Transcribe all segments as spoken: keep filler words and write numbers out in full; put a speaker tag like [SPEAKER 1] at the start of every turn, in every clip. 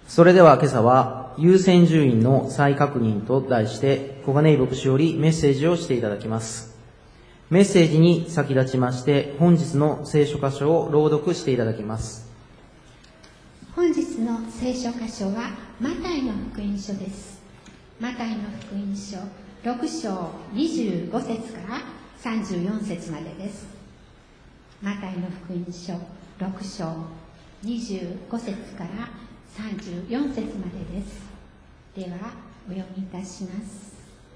[SPEAKER 1] それでは今朝は優先順位の再確認と題して小金井牧師よりメッセージをしていただきます。メッセージに先立ちまして本日の聖書箇所を朗読していただきます。
[SPEAKER 2] 本日の聖書箇所はマタイの福音書です。マタイの福音書ろく章にじゅうご節からさんじゅうよん節までです。マタイの福音書ろく章にじゅうご節からさんじゅうよん節までです。ではお読みいたします。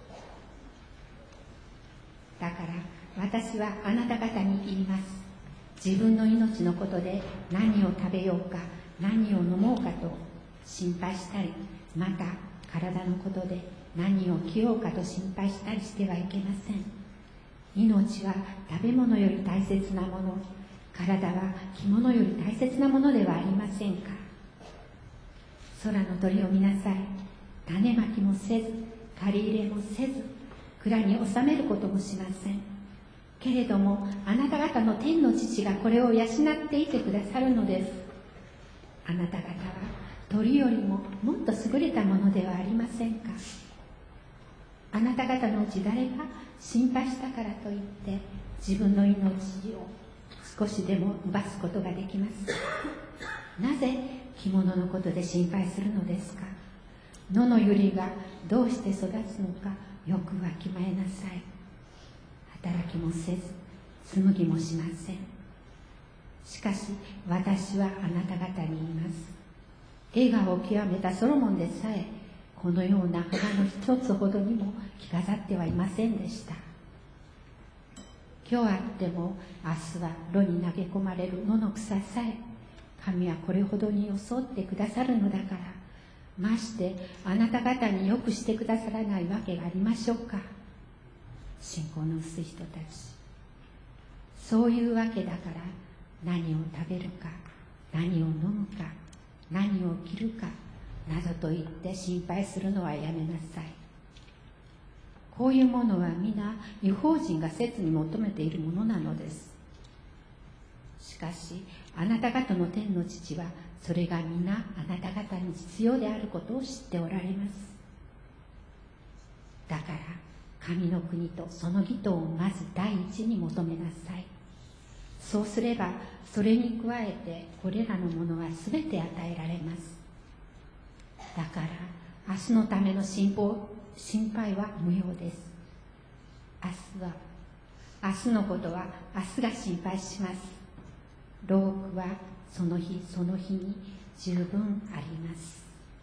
[SPEAKER 2] だから私はあなた方に言います。自分の命のことで何を食べようか何を飲もうかと心配したり、また体のことで何を着ようかと心配したりしてはいけません。命は食べ物より大切なもの、体は着物より大切なものではありませんか。空の鳥を見なさい。種まきもせず、刈り入れもせず、蔵に収めることもしません。けれどもあなた方の天の父がこれを養っていてくださるのです。あなた方は鳥よりももっと優れたものではありませんか。あなた方のうち誰が心配したからといって自分の命を少しでも奪すことができますか。なぜ着物のことで心配するのですか。野の百合がどうして育つのかよくわきまえなさい。働きもせず紡ぎもしません。しかし私はあなた方に言います。栄華を極めたソロモンでさえこのような花の一つほどにも着飾ってはいませんでした。今日あっても明日は炉に投げ込まれる野の草さえ神はこれほどに装ってくださるのだから、ましてあなた方によくしてくださらないわけがありましょうか。信仰の薄い人たち、そういうわけだから何を食べるか何を飲むか何を着るかなどと言って心配するのはやめなさい。こういうものは皆異邦人が切に求めているものなのです。しかしあなた方の天の父はそれが皆あなた方に必要であることを知っておられます。だから神の国とその義とをまず第一に求めなさい。そうすればそれに加えてこれらのものはすべて与えられます。だから明日のための心心配は無用です。明日は明日のことは明日が心配します。労苦はその日その日に十分あります。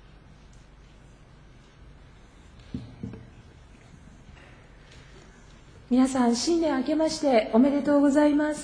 [SPEAKER 3] 皆さん新年明けましておめでとうございます。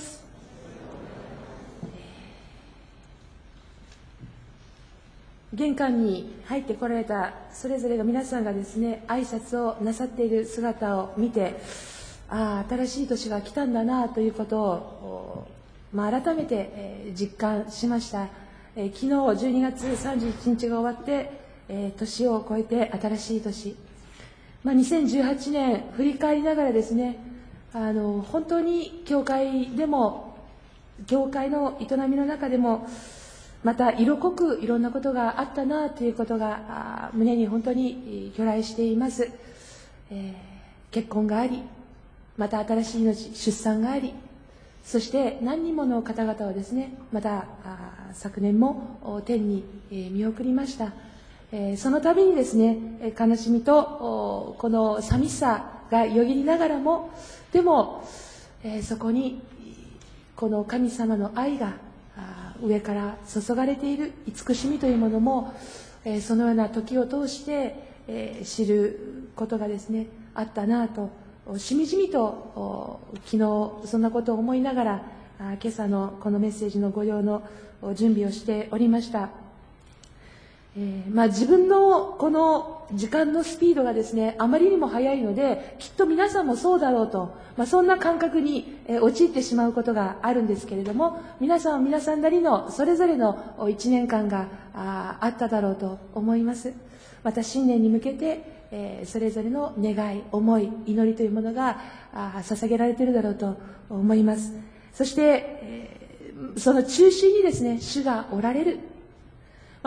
[SPEAKER 3] 玄関に入ってこられたそれぞれの皆さんがですね、挨拶をなさっている姿を見て、ああ新しい年が来たんだなということを、まあ、改めて、えー、実感しました。えー、昨日じゅうにがつさんじゅういちにちが終わって、えー、年を越えて新しい年、まあ、にせんじゅうはちねん振り返りながらですね、あの本当に教会でも教会の営みの中でもまた色濃くいろんなことがあったなということが胸に本当に去来しています。えー、結婚があり、また新しい命、出産があり、そして何人もの方々をですね、また昨年も天に見送りました。えー、その度にですね、悲しみとこの寂しさがよぎりながらも、でも、えー、そこにこの神様の愛が上から注がれている慈しみというものも、えー、そのような時を通して、えー、知ることがですねあったなと、しみじみと昨日そんなことを思いながら今朝のこのメッセージの御用の準備をしておりました。えーまあ、自分のこの時間のスピードがですねあまりにも速いので、きっと皆さんもそうだろうと、まあ、そんな感覚に、えー、陥ってしまうことがあるんですけれども、皆さんは皆さんなりのそれぞれのいちねんかんが あ, あっただろうと思います。また新年に向けて、えー、それぞれの願い、思い、祈りというものがあ捧げられているだろうと思います。そして、えー、その中心にですね主がおられる。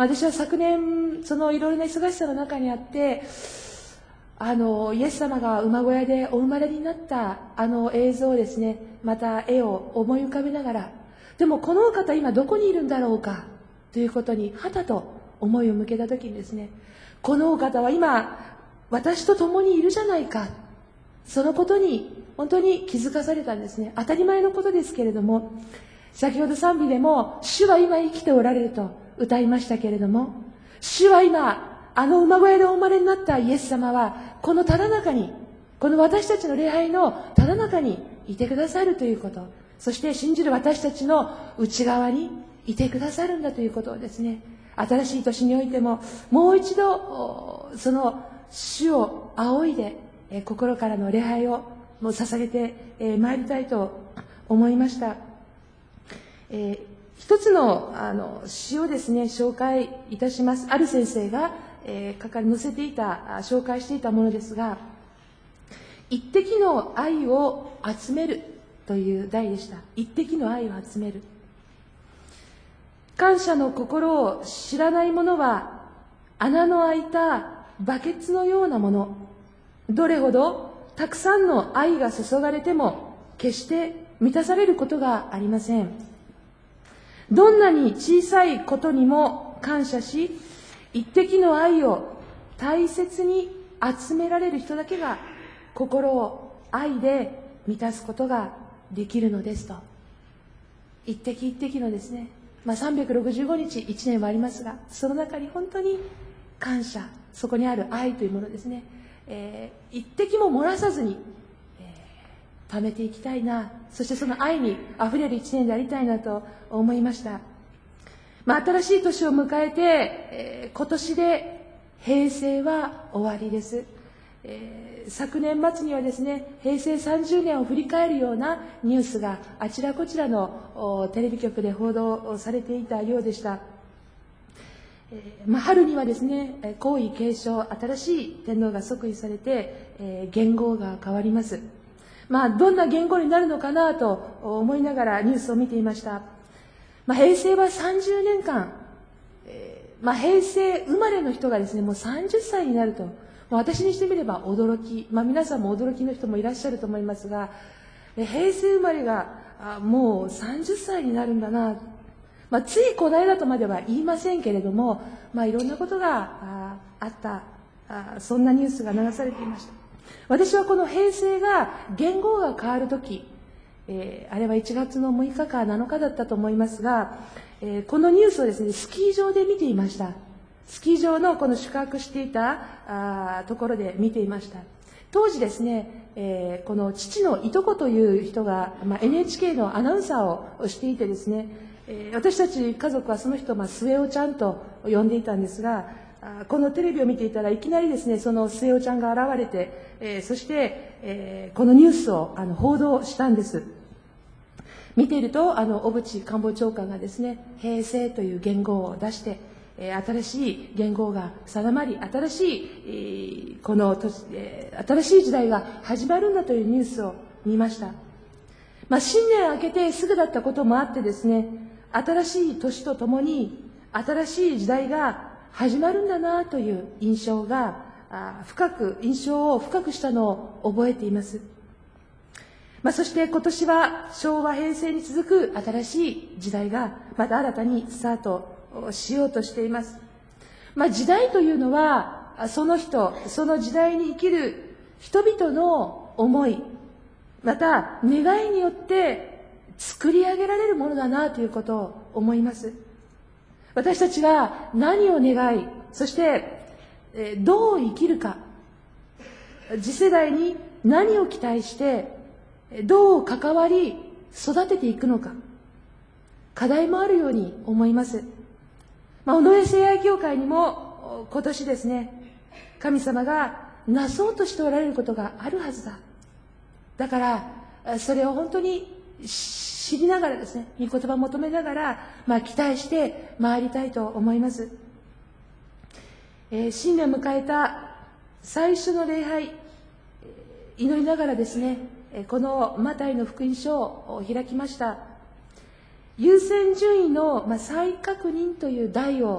[SPEAKER 3] 私は昨年そのいろいろな忙しさの中にあって、あのイエス様が馬小屋でお生まれになったあの映像をですね、また絵を思い浮かべながら、でもこのお方今どこにいるんだろうかということにはたと思いを向けた時にですね、このお方は今私と共にいるじゃないか、そのことに本当に気づかされたんですね。当たり前のことですけれども、先ほど賛美でも主は今生きておられると歌いましたけれども、主は今あの馬小屋でお生まれになったイエス様はこのただ中に、この私たちの礼拝のただ中にいてくださるということ、そして信じる私たちの内側にいてくださるんだということをですね、新しい年においてももう一度その主を仰いで、えー、心からの礼拝をもう捧げて、えー、参りたいと思いました。えー、一つのあの詩をですね紹介いたします。ある先生が、えー、書かれ載せていた紹介していたものですが、一滴の愛を集めるという題でした。一滴の愛を集める。感謝の心を知らない者は穴の開いたバケツのようなもの。どれほどたくさんの愛が注がれても決して満たされることがありません。どんなに小さいことにも感謝し、一滴の愛を大切に集められる人だけが心を愛で満たすことができるのですと。一滴一滴のですね、まあ、さんびゃくろくじゅうごにちいちねんはありますが、その中に本当に感謝、そこにある愛というものですね、えー、一滴も漏らさずに、えー、貯めていきたいな、そしてその愛にあふれる一年でありたいなと思いました。まあ、新しい年を迎えて、えー、今年で平成は終わりです。えー、昨年末にはですね、平成さんじゅうねんを振り返るようなニュースがあちらこちらのテレビ局で報道されていたようでした。えーまあ、春にはですね、皇位継承、新しい天皇が即位されて、えー、元号が変わります。まあ、どんな元号になるのかなと思いながらニュースを見ていました。まあ、平成はさんじゅうねんかん、えーまあ、平成生まれの人がですね、もうさんじゅっさいになると、私にしてみれば驚き、まあ、皆さんも驚きの人もいらっしゃると思いますが、平成生まれがもうさんじゅっさいになるんだな、まあ、ついこの間とまでは言いませんけれども、まあ、いろんなことがあったあ、そんなニュースが流されていました。私はこの平成が元号が変わるとき、えー、あれはいちがつのむいかかなのかだったと思いますが、えー、このニュースをですね、スキー場で見ていました。スキー場のこの宿泊していたあところで見ていました。当時ですね、えー、この父のいとこという人が、まあ、エヌエイチケー のアナウンサーをしていてですね、えー、私たち家族はその人を、まあ、末男ちゃんと呼んでいたんですが、あこのテレビを見ていたらいきなりですね、その末男ちゃんが現れて、えー、そして、えー、このニュースをあの報道したんです。見ていると、あの小渕官房長官がですね、平成という元号を出して、新しい元号が定まり、新しいこの新しい時代が始まるんだというニュースを見ました。まあ、新年明けてすぐだったこともあってですね、新しい年とともに新しい時代が始まるんだなという印象が深く印象を深くしたのを覚えています。まあ、そして今年は昭和平成に続く新しい時代がまた新たにスタートしようとしています。まあ、時代というのはその人、その時代に生きる人々の思い、また願いによって作り上げられるものだなということを思います。私たちが何を願い、そしてどう生きるか、次世代に何を期待してどう関わり育てていくのか、課題もあるように思います。まあ、尾上聖愛教会にも今年ですね、神様がなそうとしておられることがあるはずだ。だからそれを本当に知りながらですね、御言葉を求めながら、まあ、期待して参りたいと思います。えー、新年を迎えた最初の礼拝、祈りながらですね、このマタイの福音書を開きました。優先順位の再確認という題を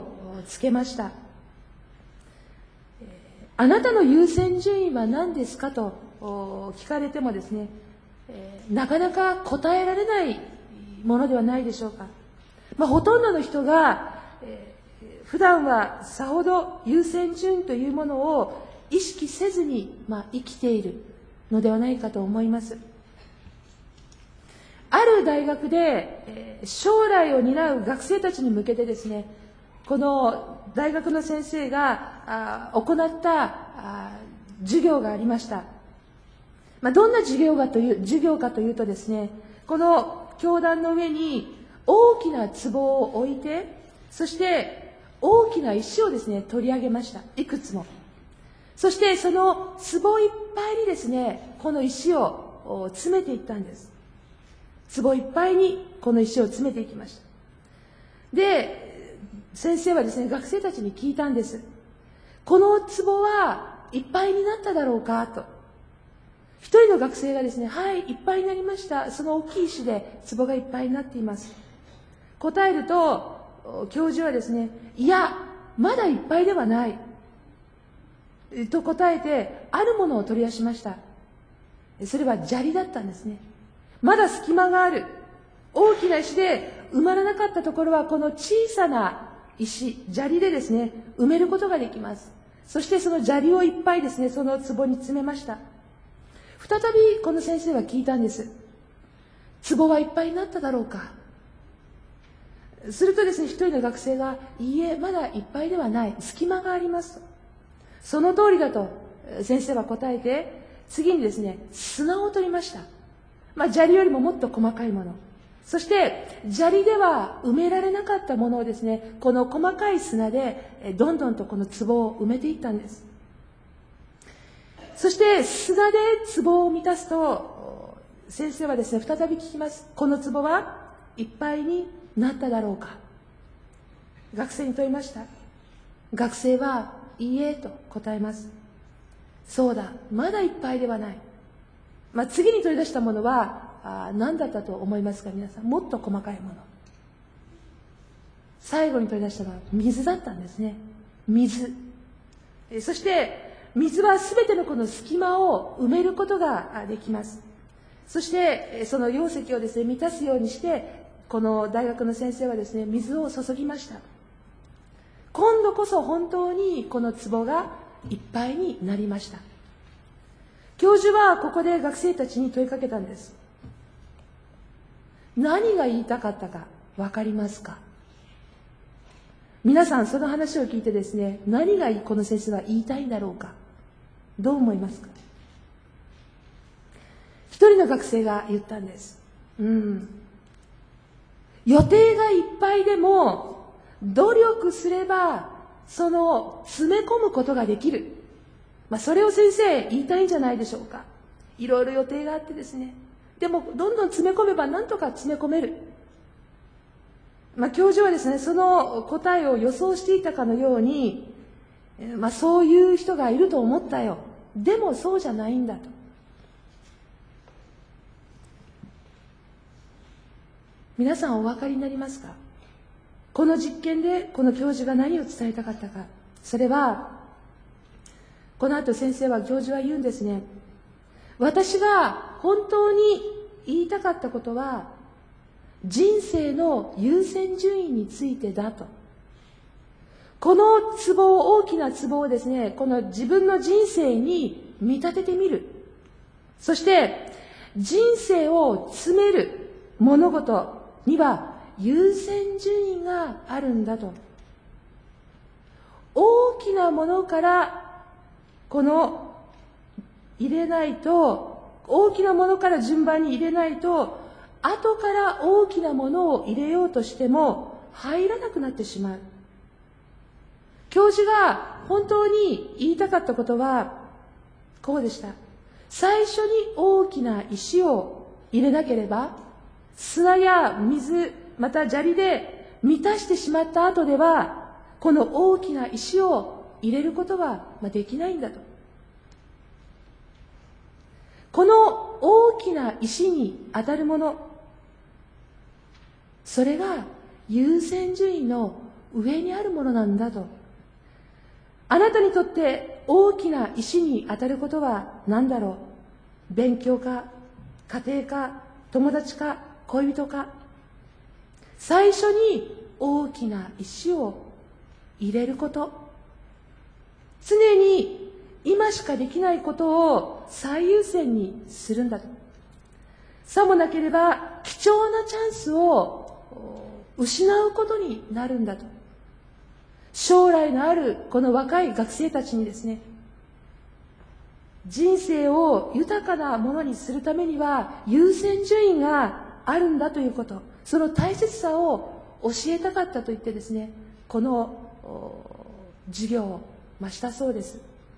[SPEAKER 3] つけました。あなたの優先順位は何ですかと聞かれてもですね、なかなか答えられないものではないでしょうか。まあ、ほとんどの人が、えー、普段はさほど優先順位というものを意識せずに、まあ、生きているのではないかと思います。ある大学で、えー、将来を担う学生たちに向けてですね、この大学の先生があ行ったあ授業がありました。まあ、どんな授業かという授業かというとですね、この教壇の上に大きな壺を置いて、そして大きな石をですね取り上げました。いくつも。そしてその壺いっぱいにですね、この石を詰めていったんです。壺いっぱいにこの石を詰めていきました。で、先生はですね、学生たちに聞いたんです。この壺はいっぱいになっただろうかと。一人の学生がですね、はい、いっぱいになりました。その大きい石で壺がいっぱいになっています。答えると、教授はですね、いや、まだいっぱいではない。と答えて、あるものを取り出しました。それは砂利だったんですね。まだ隙間がある。大きな石で埋まらなかったところは、この小さな石、砂利でですね、埋めることができます。そしてその砂利をいっぱいですね、その壺に詰めました。再びこの先生は聞いたんです。壺はいっぱいになっただろうか。するとですね、一人の学生が、いいえ、まだいっぱいではない。隙間がありますと。その通りだと先生は答えて、次にですね、砂を取りました。まあ、砂利よりももっと細かいもの。そして、砂利では埋められなかったものをですね、この細かい砂で、どんどんとこの壺を埋めていったんです。そして、砂で壺を満たすと、先生はですね、再び聞きます。この壺はいっぱいになっただろうか。学生に問いました。学生は、いいえと答えます。そうだ、まだいっぱいではない。まあ、次に取り出したものは、あ何だったと思いますか、皆さん。もっと細かいもの。最後に取り出したのは水だったんですね。水。えそして、水はすべてのこの隙間を埋めることができます。そして、その容積をですね、満たすようにして、この大学の先生はですね、水を注ぎました。今度こそ本当にこの壺がいっぱいになりました。教授はここで学生たちに問いかけたんです。何が言いたかったか分かりますか？皆さんその話を聞いてですね、何がこの先生は言いたいんだろうか、どう思いますか？一人の学生が言ったんです。うん。予定がいっぱいでも、努力すれば、その、詰め込むことができる。まあ、それを先生言いたいんじゃないでしょうか。いろいろ予定があってですね。でも、どんどん詰め込めば何とか詰め込める。まあ、教授はですね、その答えを予想していたかのように、まあ、そういう人がいると思ったよ。でも、そうじゃないんだと。皆さんお分かりになりますか？この実験でこの教授が何を伝えたかったか。それは、この後先生は教授は言うんですね。私が本当に言いたかったことは、人生の優先順位についてだと。この壺を、大きな壺をですね、この自分の人生に見立ててみる。そして、人生を詰める物事には優先順位があるんだと。大きなものからこの入れないと、大きなものから順番に入れないと、後から大きなものを入れようとしても入らなくなってしまう。教授が本当に言いたかったことはこうでした。最初に大きな石を入れなければ、砂や水、また砂利で満たしてしまった後では、この大きな石を入れることはできないんだと。この大きな石に当たるもの、それが優先順位の上にあるものなんだと。あなたにとって大きな石に当たることは何だろう。勉強か、家庭か、友達か、恋人か。最初に大きな石を入れること。常に今しかできないことを最優先にするんだと。さもなければ貴重なチャンスを失うことになるんだと。将来のあるこの若い学生たちにですね、人生を豊かなものにするためには優先順位があるんだということ、その大切さを教えたかったと言ってですね、この授業をしたそうです。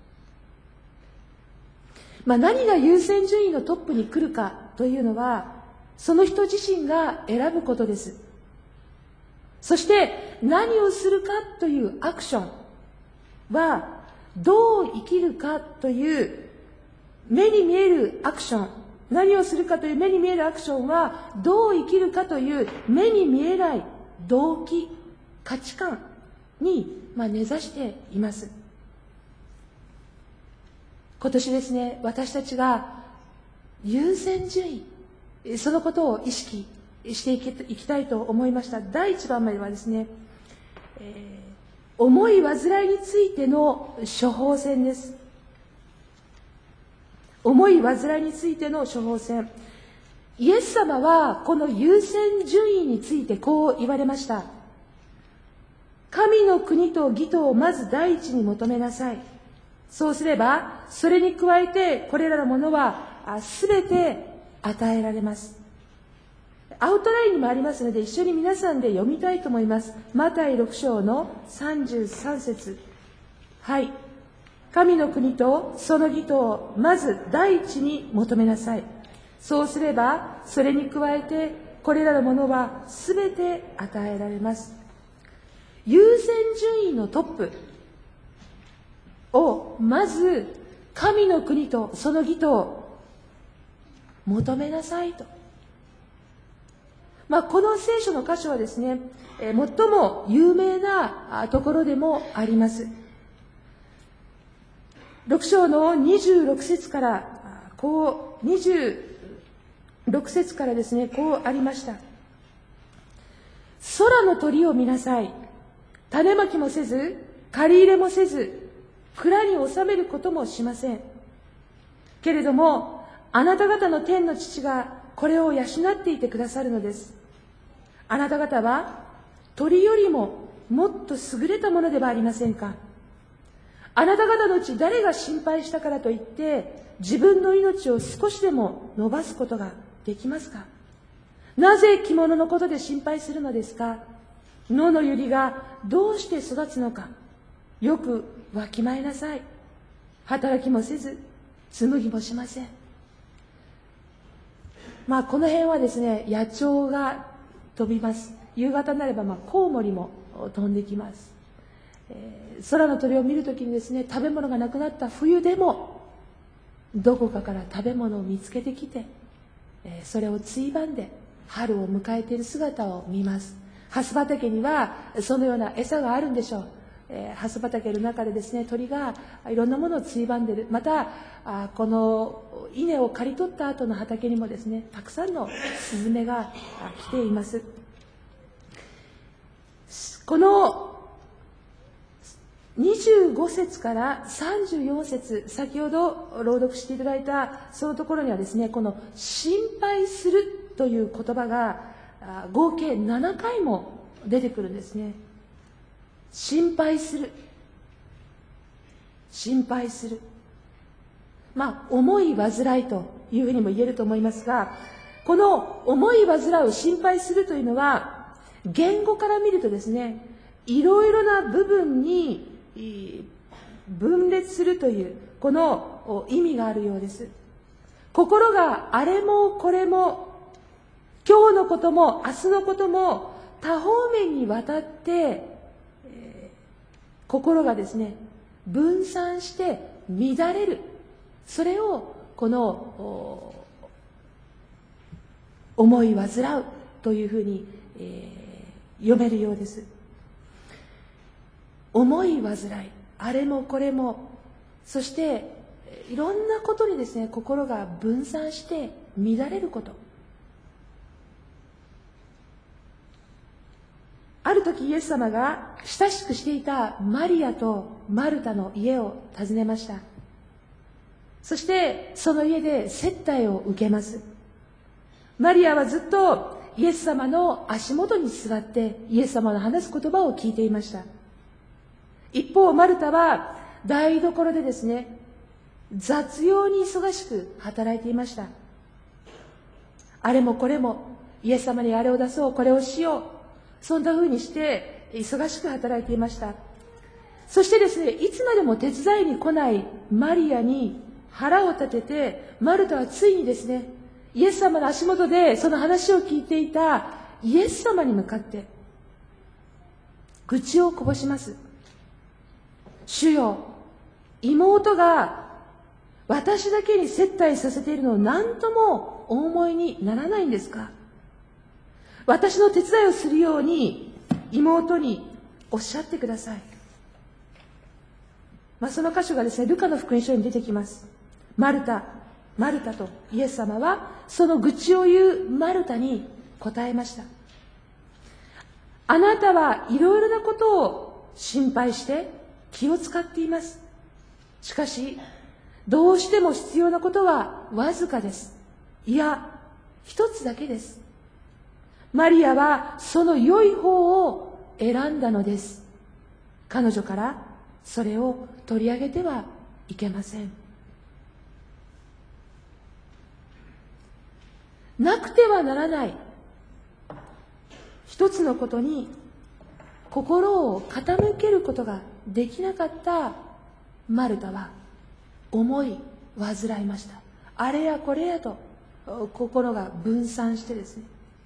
[SPEAKER 3] まあ、何が優先順位のトップに来るかというのは、その人自身が選ぶことです。そして何をするかというアクションは、どう生きるかという目に見えるアクション、何をするかという目に見えるアクションは、どう生きるかという目に見えない動機、価値観に、まあ、根ざしています。今年ですね、私たちが優先順位、そのことを意識していき、いきたいと思いました。だいいちばん目はですね、えー、重い患いについての処方箋です。重い患いについての処方箋。イエス様はこの優先順位についてこう言われました。神の国と義とをまず第一に求めなさい。そうすれば、それに加えてこれらのものはすべて与えられます。アウトラインにもありますので、一緒に皆さんで読みたいと思います。マタイろく章のさんじゅうさん節。はい。神の国とその義とをまず第一に求めなさい。そうすれば、それに加えてこれらのものはすべて与えられます。優先順位のトップをまず神の国とその義とを求めなさいと。まあ、この聖書の箇所はですね、えー、最も有名なところでもあります。ろく章のにじゅうろく節から、こう、にじゅうろく節からですね、こうありました。空の鳥を見なさい。種まきもせず、刈り入れもせず、蔵に収めることもしません。けれども、あなた方の天の父がこれを養っていてくださるのです。あなた方は鳥よりももっと優れたものではありませんか。あなた方のうち誰が心配したからといって自分の命を少しでも伸ばすことができますか。なぜ着物のことで心配するのですか。野の百合がどうして育つのか、よくわきまえなさい。働きもせず紡ぎもしません。まあこの辺はですね、野鳥が飛びます。夕方になれば、まあコウモリも飛んできます。えー、空の鳥を見るときにですね、食べ物がなくなった冬でもどこかから食べ物を見つけてきて、えー、それをついばんで春を迎えている姿を見ます。ハス畑にはそのような餌があるんでしょう。えー、ハス畑の中でですね、鳥がいろんなものをついばんでいる。またあこの稲を刈り取った後の畑にもですね、たくさんのスズメが来ています。このにじゅうご節からさんじゅうよん節、先ほど朗読していただいたそのところにはですね、この心配するという言葉が合計ななかいも出てくるんですね。心配する。心配する。まあ、重い患いというふうにも言えると思いますが、この重い患う心配するというのは、言語から見るとですね、いろいろな部分に分裂するというこの意味があるようです。心があれもこれも、今日のことも明日のことも多方面にわたって、えー、心がですね分散して乱れる。それをこの思い煩うというふうに、えー、読めるようです。 思い煩い、あれもこれも、そしていろんなことにですね、心が分散して乱れること。ある時イエス様が親しくしていたマリアとマルタの家を訪ねました。そしてその家で接待を受けます。マリアはずっとイエス様の足元に座ってイエス様の話す言葉を聞いていました。一方マルタは台所でですね、雑用に忙しく働いていました。あれもこれも、イエス様にあれを出そう、これをしよう、そんな風にして忙しく働いていました。そしてですね、いつまでも手伝いに来ないマリアに腹を立てて、マルタはついにですね、イエス様の足元でその話を聞いていたイエス様に向かって愚痴をこぼします。主よ、妹が私だけに接待させているのを何ともお思いにならないんですか？私の手伝いをするように妹におっしゃってください。まあ、その箇所がですね、ルカの福音書に出てきます。マルタ、マルタとイエス様はその愚痴を言うマルタに答えました。あなたはいろいろなことを心配して気を使っています。しかしどうしても必要なことはわずかです。いや、一つだけです。マリアはその良い方を選んだのです。彼女からそれを取り上げてはいけません。なくてはならない一つのことに心を傾けることができなかったマルタは思い煩いました。あれやこれやと心が分散してですね、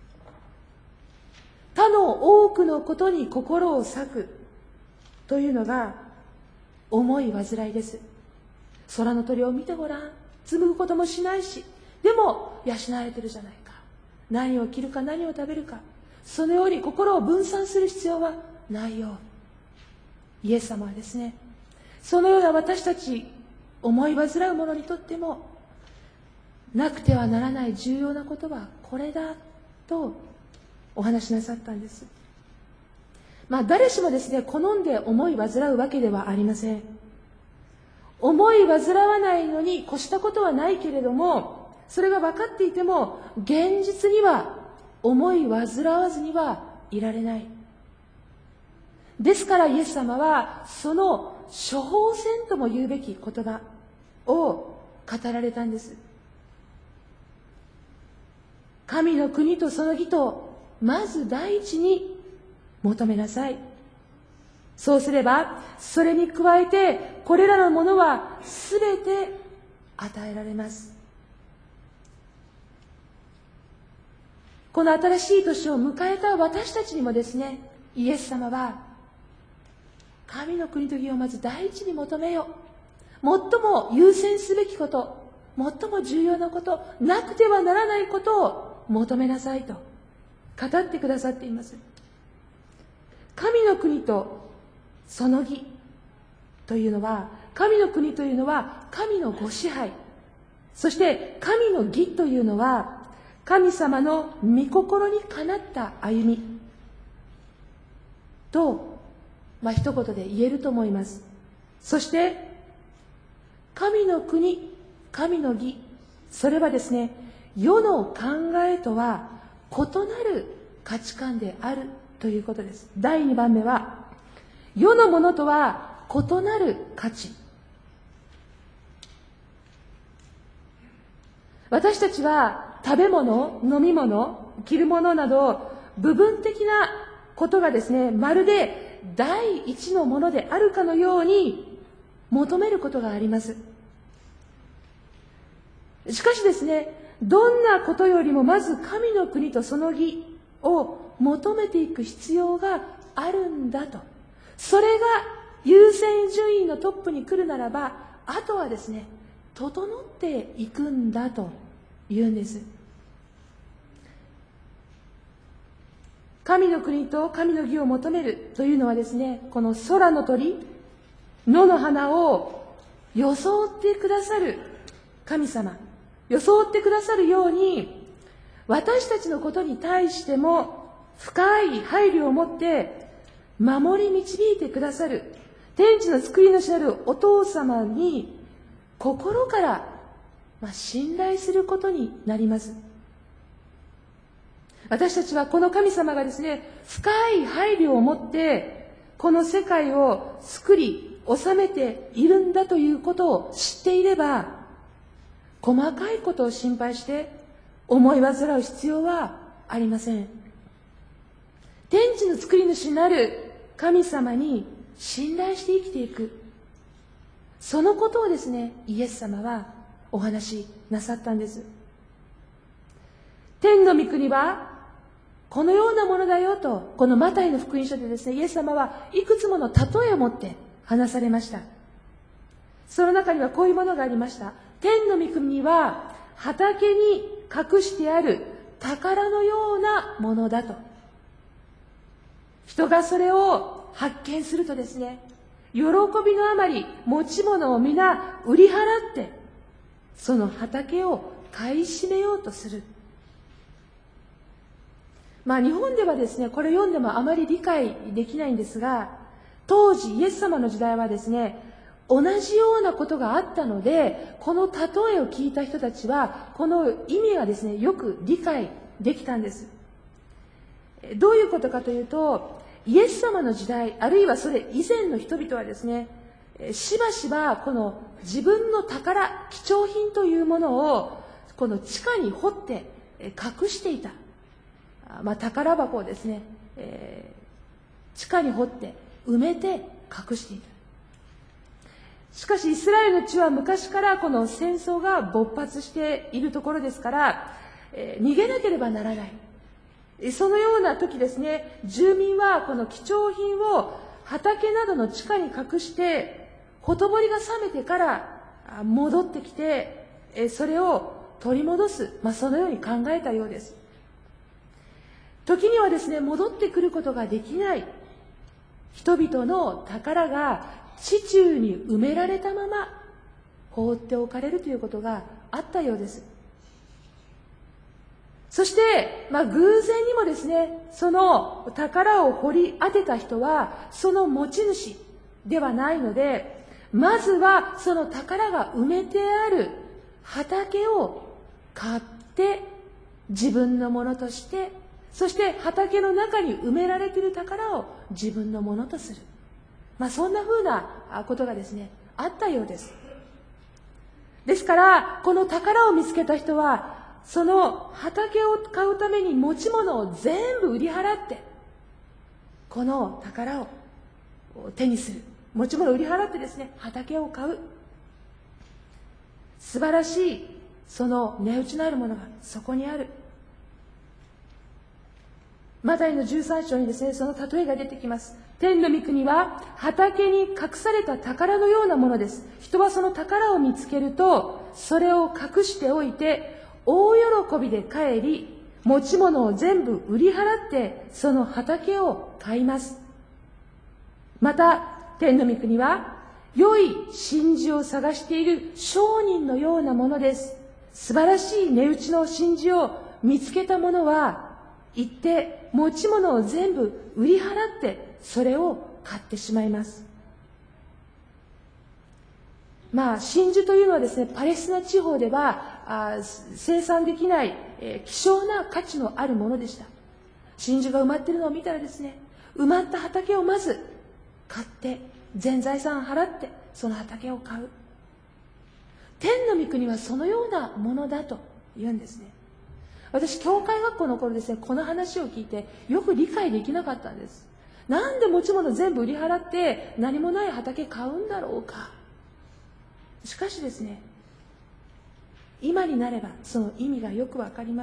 [SPEAKER 3] 他の多くのことに心を割くというのが思い煩いです。空の鳥を見てごらん、紡ぐこともしないし、でも養われてるじゃないか。何を着るか何を食べるか、そのように心を分散する必要はないよ。イエス様はですね、そのような私たち思い煩う者にとってもなくてはならない重要なことはこれだとお話しなさったんです。まあ誰しもですね、好んで思い煩うわけではありません。思い煩わないのに越したことはないけれども、それが分かっていても現実には思い煩わずにはいられない。ですからイエス様はその処方箋とも言うべき言葉を語られたんです。神の国とその義とまず第一に求めなさい。そうすればそれに加えてこれらのものはすべて与えられます。この新しい年を迎えた私たちにもですね、イエス様は神の国と義をまず第一に求めよう、最も優先すべきこと、最も重要なこと、なくてはならないことを求めなさいと語ってくださっています。神の国とその義というのは、神の国というのは神のご支配、そして神の義というのは神様の御心にかなった歩みと、まあ一言で言えると思います。そして神の国、神の義、それはですね、世の考えとは異なる価値観であるということです。第二番目は、世のものとは異なる価値。私たちは食べ物、飲み物、着るものなど部分的なことがですね、まるで第一のものであるかのように求めることがあります。しかしですね、どんなことよりもまず神の国とその義を求めていく必要があるんだと。それが優先順位のトップに来るならば、あとはですね、整っていくんだと言うんです。 神の国と神の義を求めるというのはですね、この空の鳥、野の花を装ってくださる神様、装ってくださるように、私たちのことに対しても深い配慮を持って守り導いてくださる天地の作り主なるお父様に心から、まあ、信頼することになります。私たちはこの神様がですね、深い配慮を持ってこの世界を作り治めているんだということを知っていれば、細かいことを心配して思い煩う必要はありません。天地の作り主になる神様に信頼して生きていく、そのことをですね、イエス様はお話しなさったんです。天の御国はこのようなものだよと、このマタイの福音書でですね、イエス様はいくつもの例えを持って話されました。その中にはこういうものがありました。天の御国は畑に隠してある宝のようなものだと。人がそれを発見するとですね、喜びのあまり持ち物を皆売り払ってその畑を買い占めようとする。まあ日本ではですね、これ読んでもあまり理解できないんですが、当時イエス様の時代はですね、同じようなことがあったので、この例えを聞いた人たちはこの意味がですね、よく理解できたんです。どういうことかというと、イエス様の時代、あるいはそれ以前の人々はですね、しばしばこの自分の宝、貴重品というものをこの地下に掘って隠していた。まあ、宝箱をですね、えー、地下に掘って埋めて隠していた。しかしイスラエルの地は昔からこの戦争が勃発しているところですから、えー、逃げなければならない。そのような時ですね、住民はこの貴重品を畑などの地下に隠して、ほとぼりが冷めてから戻ってきて、それを取り戻す、まあ、そのように考えたようです。時にはですね、戻ってくることができない人々の宝が地中に埋められたまま放っておかれるということがあったようです。そして、まあ、偶然にもですね、その宝を掘り当てた人はその持ち主ではないので、まずはその宝が埋めてある畑を買って自分のものとして、そして畑の中に埋められている宝を自分のものとする。まあ、そんな風なことがですね、あったようです。ですから、この宝を見つけた人は、その畑を買うために持ち物を全部売り払って、この宝を手にする。持ち物を売り払ってですね、畑を買う。素晴らしい、その値打ちのあるものがそこにある。マタイのじゅうさん章にですね、その例えが出てきます。天の御国は畑に隠された宝のようなものです。人はその宝を見つけると、それを隠しておいて、大喜びで帰り、持ち物を全部売り払って、その畑を買います。また、天の御国は、良い真珠を探している商人のようなものです。素晴らしい値打ちの真珠を見つけた者は、行って持ち物を全部売り払ってそれを買ってしまいます。まあ真珠というのはですね、パレスチナ地方ではあ生産できない、えー、希少な価値のあるものでした。真珠が埋まっているのを見たらですね、埋まった畑をまず買って全財産払ってその畑を買う。天の御国はそのようなものだと言うんですね。私、教会学校の頃ですね、この話を聞いてよく理解できなかったんです。なんで持ち物全部売り払って何もない畑買うんだろうか。しかしですね、今になればその意味がよくわかります。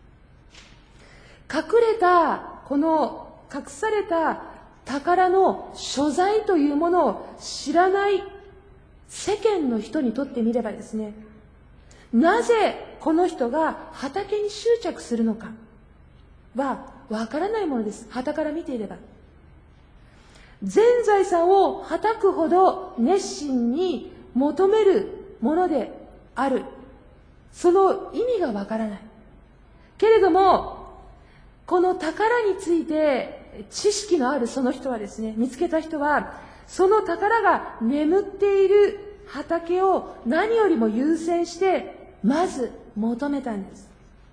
[SPEAKER 3] 隠れた、この隠された宝の所在というものを知らない世間の人にとってみればですね、なぜこの人が畑に執着するのかはわからないものです。傍から見ていれば。全財産をはたくほど熱心に求めるものである。その意味がわからない。けれども、この宝について知識のあるその人はですね、見つけた人は、その宝が眠っている畑を何よりも優先して、まず求めたんです。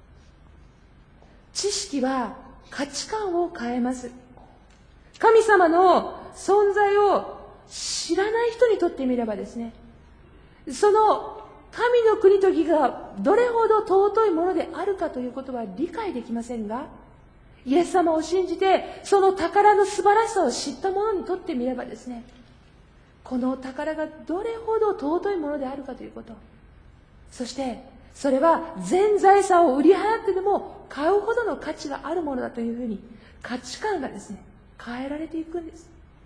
[SPEAKER 3] 知識は価値観を変えます。神様の存在を知らない人にとってみればですね、その神の国と義がどれほど尊いものであるかということは理解できませんが、イエス様を信じてその宝の素晴らしさを知った者にとってみればですね、この宝がどれほど尊いものであるかということ、そしてそれは全財産を売り払ってでも買うほどの価値があるものだというふうに価値観がですね、変えられていくんです。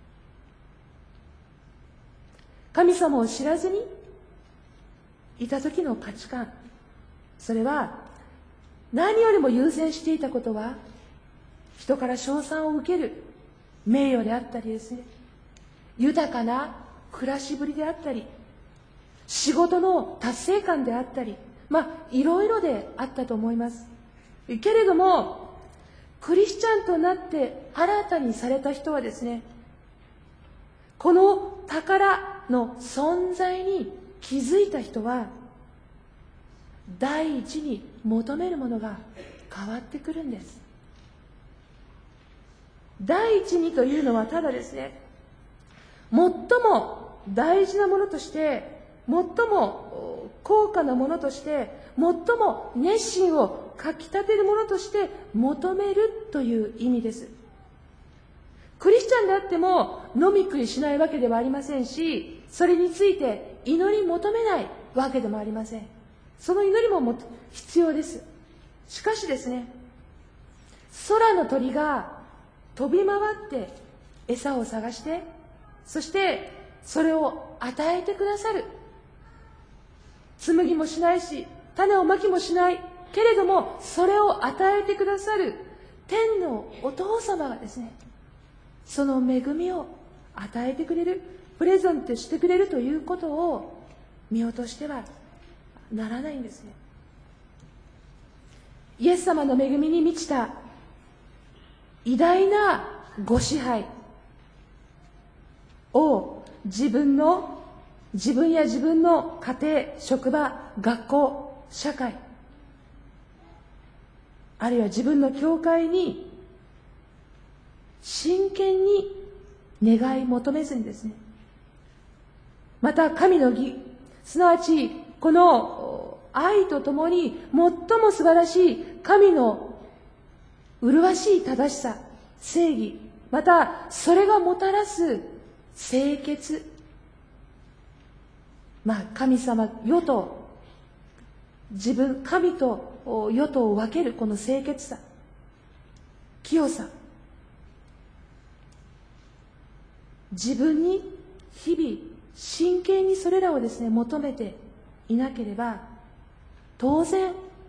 [SPEAKER 3] 神様を知らずにいた時の価値観、それは何よりも優先していたことは、人から称賛を受ける名誉であったりですね、豊かな暮らしぶりであったり、仕事の達成感であったり、まあいろいろであったと思います。けれどもクリスチャンとなって新たにされた人はですね、この宝の存在に気づいた人は、第一に求めるものが変わってくるんです。第一にというのはただですね、最も大事なものとして、最も高価なものとして、最も熱心をかきたてるものとして求めるという意味です。クリスチャンであっても飲み食いしないわけではありませんし、それについて祈り求めないわけでもありません。その祈りもも必要です。しかしですね、空の鳥が飛び回って餌を探して、そしてそれを与えてくださる。紡ぎもしないし、種をまきもしない。けれども、それを与えてくださる天のお父様がですね、その恵みを与えてくれる、プレゼントしてくれるということを見落としてはならないんですね。イエス様の恵みに満ちた偉大なご支配を自分の自分や自分の家庭、職場、学校、社会、あるいは自分の教会に真剣に願い求めずにですね、また神の義、すなわちこの愛とともに最も素晴らしい神の麗しい正しさ、正義、またそれがもたらす清潔、まあ神様、世と自分、神と世とを分けるこの清潔さ、清さ、自分に日々真剣にそれらをですね求めていなければ、当然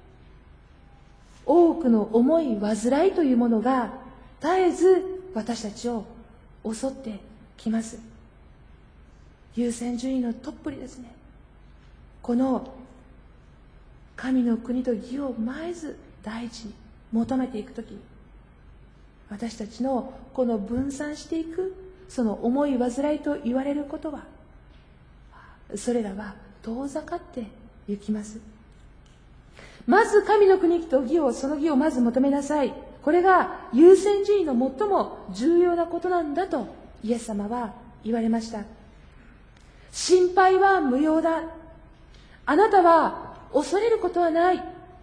[SPEAKER 3] 多くの思い煩いというものが絶えず私たちを襲ってきます。優先順位のトップにですね、この神の国と義をまず第一に求めていくときに、私たちのこの分散していくその思い煩いと言われることは、それらは遠ざかってゆきます。まず神の国と義を、その義をまず求めなさい。これが優先順位の最も重要なことなんだとイエス様は言われました。心配は無用だ。あなたは恐れることはない。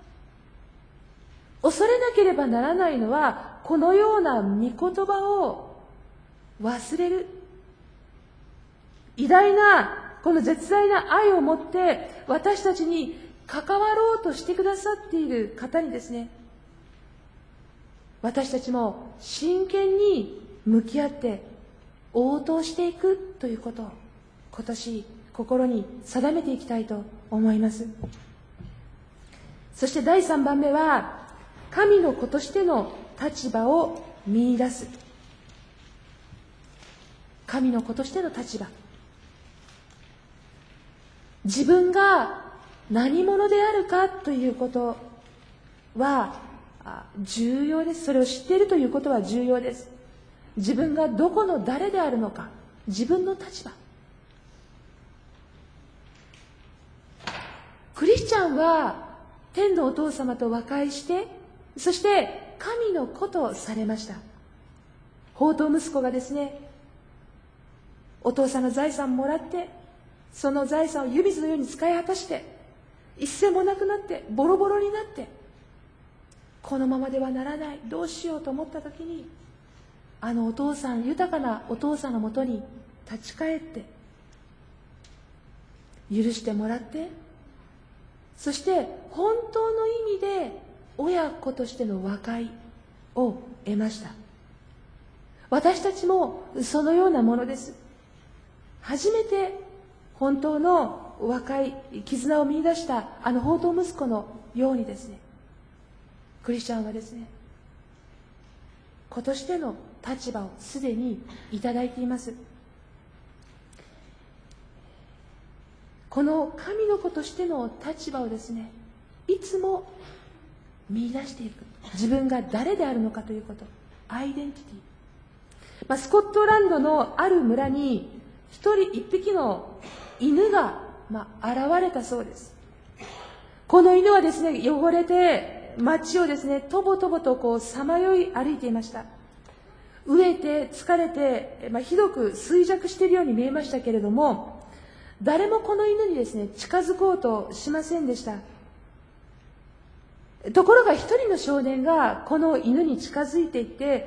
[SPEAKER 3] 恐れなければならないのは、このような御言葉を忘れる。偉大なこの絶大な愛を持って私たちに関わろうとしてくださっている方にですね、私たちも真剣に向き合って応答していくということを今年心に定めていきたいと思います。そしてだいさんばんめは、神の子としての立場を見出す。神の子としての立場。自分が何者であるかということは重要です。それを知っているということは重要です。自分がどこの誰であるのか、自分の立場。クリスチャンは天のお父様と和解して、そして神の子とされました。放蕩息子がですね、お父さんの財産をもらって、その財産を湯水のように使い果たして、一銭もなくなってボロボロになって、このままではならない、どうしようと思った時に、あのお父さん、豊かなお父さんのもとに立ち返って許してもらって、そして本当の意味で親子としての和解を得ました。私たちもそのようなものです。初めて本当の和解、絆を見出したあの放蕩息子のようにですね、クリスチャンはですね、子としての立場をすでにいただいています。この神の子としての立場をですね、いつも見出していく。自分が誰であるのかということ、アイデンティティ。まあ、スコットランドのある村に一人一匹の犬が、まあ、現れたそうです。この犬はですね、汚れて街をですね、とぼとぼとこうさまよい歩いていました。飢えて疲れて、まあ、ひどく衰弱しているように見えましたけれども、誰もこの犬にですね、近づこうとしませんでした。ところが一人の少年がこの犬に近づいていって、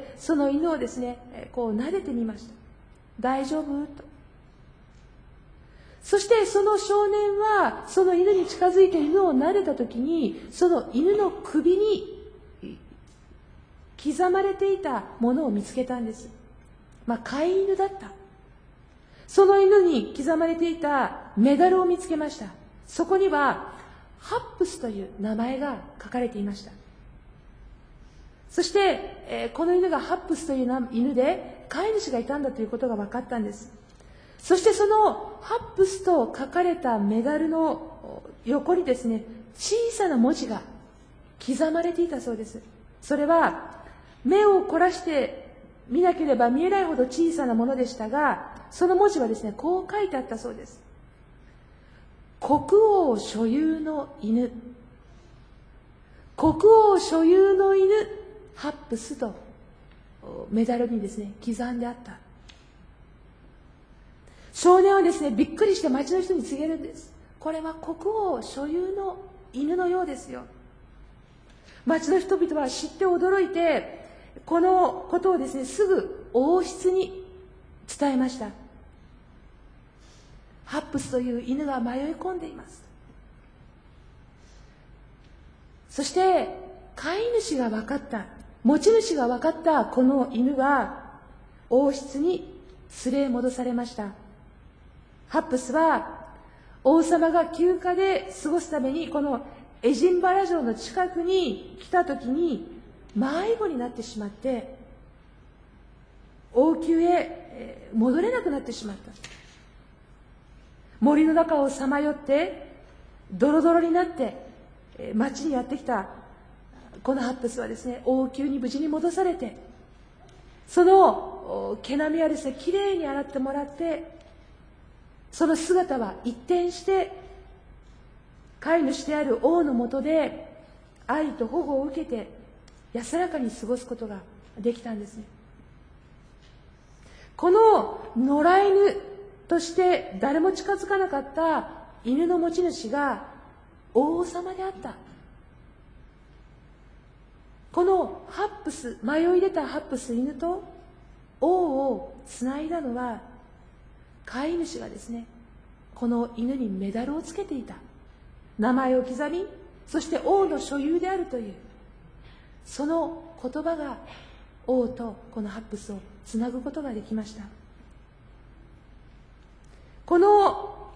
[SPEAKER 3] その犬をですね、こう撫でてみました。大丈夫と。そしてその少年はその犬に近づいて犬を撫でたときに、その犬の首に刻まれていたものを見つけたんです。まあ、飼い犬だった。その犬に刻まれていたメダルを見つけました。そこにはハップスという名前が書かれていました。そして、えー、この犬がハップスという犬で飼い主がいたんだということが分かったんです。そしてそのハップスと書かれたメダルの横にですね、小さな文字が刻まれていたそうです。それは目を凝らして見なければ見えないほど小さなものでしたが、その文字はですね、こう書いてあったそうです。国王所有の犬。国王所有の犬、ハップスとメダルにですね、刻んであった。少年はですね、びっくりして町の人に告げるんです。これは国王所有の犬のようですよ。町の人々は知って驚いて、このことをですね、すぐ王室に伝えました。ハップスという犬が迷い込んでいます。そして飼い主が分かった、持ち主が分かったこの犬が王室に連れ戻されました。ハップスは王様が休暇で過ごすためにこのエジンバラ城の近くに来た時に迷子になってしまって、王宮へ戻れなくなってしまった。森の中をさまよってドロドロになって町にやってきたこのハップスはですね、王宮に無事に戻されて、その毛並みはですね、きれいに洗ってもらって、その姿は一転して飼い主である王のもとで愛と保護を受けて安らかに過ごすことができたんですね。この野良犬として誰も近づかなかった犬の持ち主が王様であった。このハップス、迷い出たハップス犬と王をつないだのは、飼い主がですね、この犬にメダルをつけていた。名前を刻み、そして王の所有であるという、その言葉が王とこのハップスをつなぐことができました。この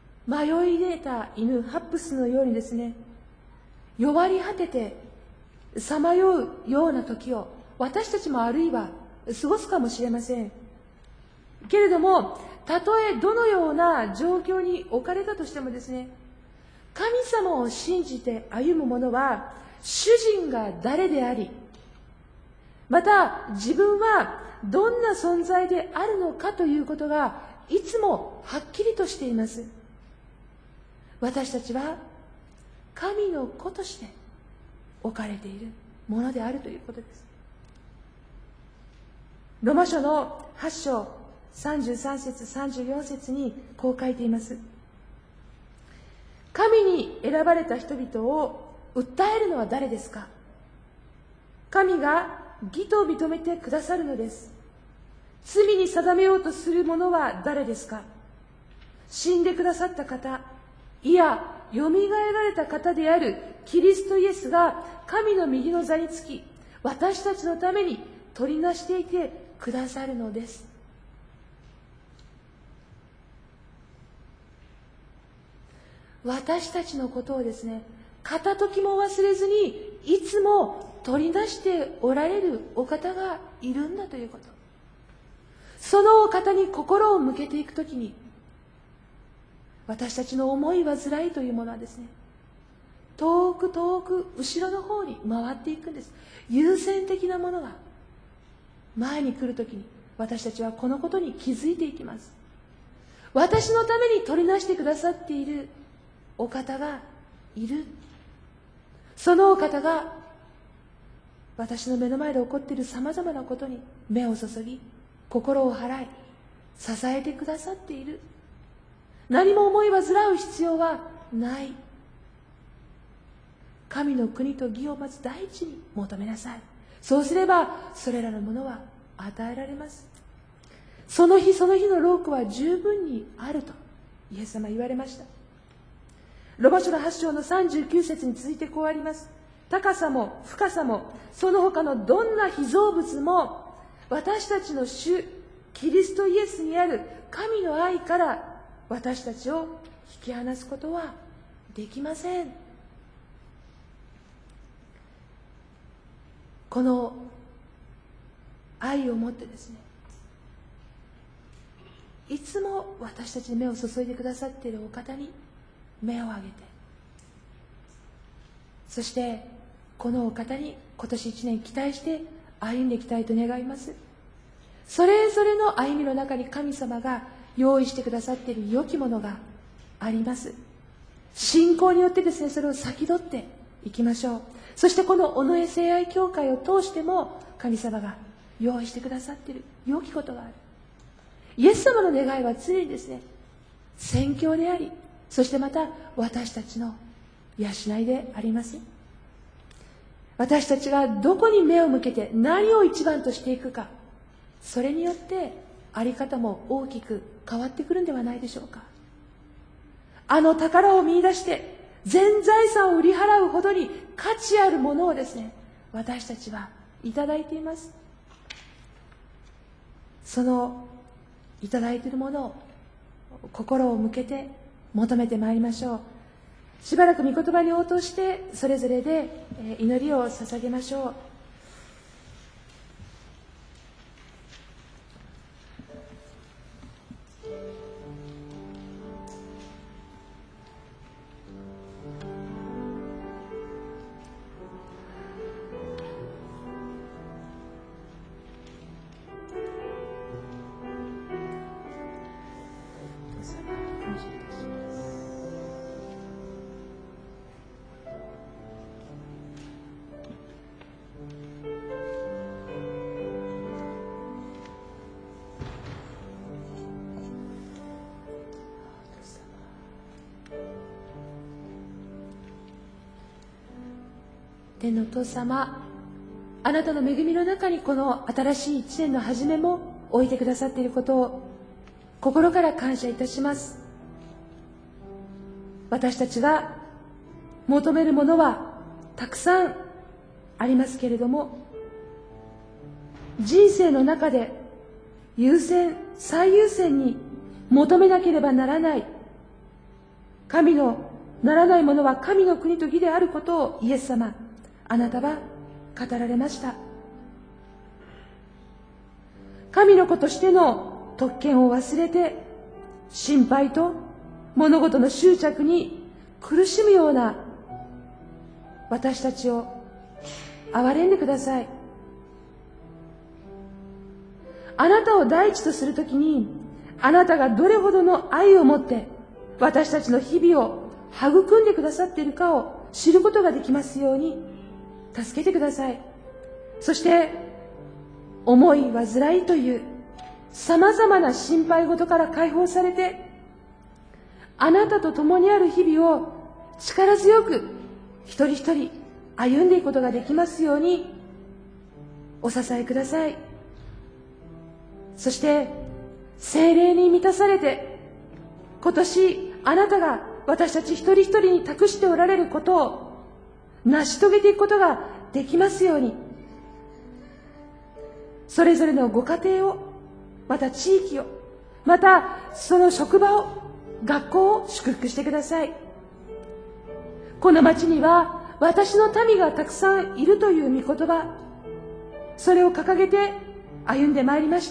[SPEAKER 3] 迷い出た犬ハップスのようにですね、弱り果ててさまようような時を私たちもあるいは過ごすかもしれませんけれども、たとえどのような状況に置かれたとしてもですね、神様を信じて歩む者は主人が誰であり、また自分はどんな存在であるのかということがいつもはっきりとしています。私たちは神の子として置かれているものであるということです。ロマ書のはち章さんじゅうさん節さんじゅうよん節にこう書いています。神に選ばれた人々を訴えるのは誰ですか。神が義と認めてくださるのです。罪に定めようとする者は誰ですか。死んでくださった方、いやよみがえられた方であるキリストイエスが神の右の座につき、私たちのために取りなしていてくださるのです。私たちのことをですね、片時も忘れずにいつも取り出しておられるお方がいるんだということ。そのお方に心を向けていくときに、私たちの思い煩いというものはですね、遠く遠く後ろの方に回っていくんです。優先的なものが前に来るときに、私たちはこのことに気づいていきます。私のために取りなしてくださっているお方がいる。そのお方が私の目の前で起こっているさまざまなことに目を注ぎ、心を払い、支えてくださっている。何も思い煩う必要はない。神の国と義をまず第一に求めなさい。そうすればそれらのものは与えられます。その日その日の労苦は十分にあるとイエス様は言われました。ロマ書のはち章のさんじゅうきゅう節に続いてこうあります。高さも深さもその他のどんな被造物も私たちの主キリストイエスにある神の愛から私たちを引き離すことはできません。この愛をもってですね、いつも私たちに目を注いでくださっているお方に目を上げて、そしてこのお方に今年一年期待して歩んでいきたいと願います。それぞれの歩みの中に神様が用意してくださっている良きものがあります。信仰によってですね、それを先取っていきましょう。そしてこの尾上聖愛教会を通しても神様が用意してくださっている良きことがある。イエス様の願いは常にですね、宣教であり、そしてまた私たちの養いであります。私たちがどこに目を向けて何を一番としていくか、それによってあり方も大きく変わってくるんではないでしょうか。あの宝を見出して全財産を売り払うほどに価値あるものをですね、私たちはいただいています。そのいただいているものを心を向けて求めてまいりましょう。しばらく御言葉に応答してそれぞれで祈りを捧げましょう。天のお父様、あなたの恵みの中にこの新しい一年の初めも置いてくださっていることを心から感謝いたします。私たちが求めるものはたくさんありますけれども、人生の中で優先最優先に求めなければならない神のならないものは神の国と義であることをイエス様あなたは語られました。神の子としての特権を忘れて、心配と物事の執着に苦しむような私たちを憐れんでください。あなたを第一とするときに、あなたがどれほどの愛を持って私たちの日々を育んでくださっているかを知ることができますように助けてください。そして思い煩いというさまざまな心配事から解放されて、あなたと共にある日々を力強く一人一人歩んでいくことができますようにお支えください。そして聖霊に満たされて、今年あなたが私たち一人一人に託しておられることを成し遂げていくことができますように、それぞれのご家庭を、また地域を、またその職場を、学校を祝福してください。この町には私の民がたくさんいるという御言葉、それを掲げて歩んでまいりました。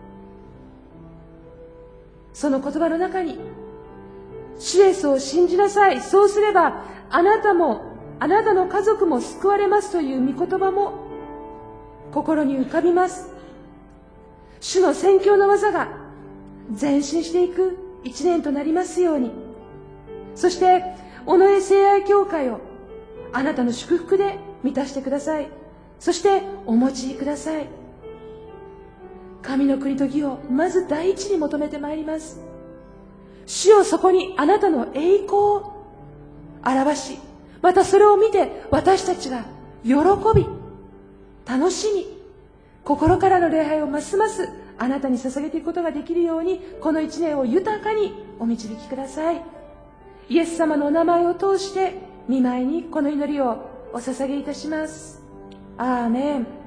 [SPEAKER 3] その言葉の中に、主イエスを信じなさい、そうすればあなたもあなたの家族も救われますという御言葉も心に浮かびます。主の宣教の技が前進していく一年となりますように。そして尾上聖愛教会をあなたの祝福で満たしてください。そしてお持ちください。神の国と義をまず第一に求めてまいります。主よ、そこにあなたの栄光を表し、またそれを見て私たちが喜び楽しみ、心からの礼拝をますますあなたに捧げていくことができるように、この一年を豊かにお導きください。イエス様のお名前を通して御前にこの祈りをお捧げいたします。アーメン。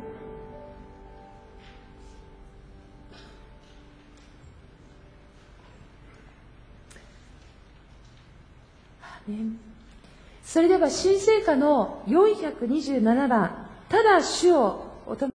[SPEAKER 3] それでは新聖歌のよんひゃくにじゅうななばん、ただ主をお